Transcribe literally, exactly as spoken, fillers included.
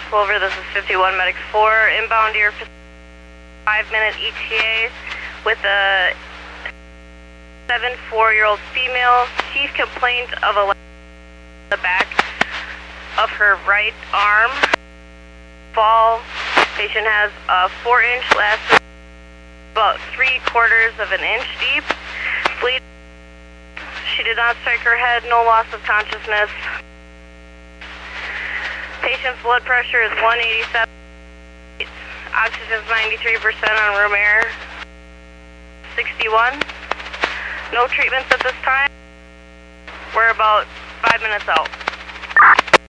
Clover, this is fifty-one Medic four, inbound to your five-minute E T A with a seven four-year-old female. Chief complaint of a the back of her right arm. Fall. Patient has a four-inch laceration, about three-quarters of an inch deep. Bleed. She did not strike her head, no loss of consciousness. Patient's blood pressure is one eighty-seven. Oxygen is ninety-three percent on room air. sixty-one. No treatments at this time. We're about five minutes out.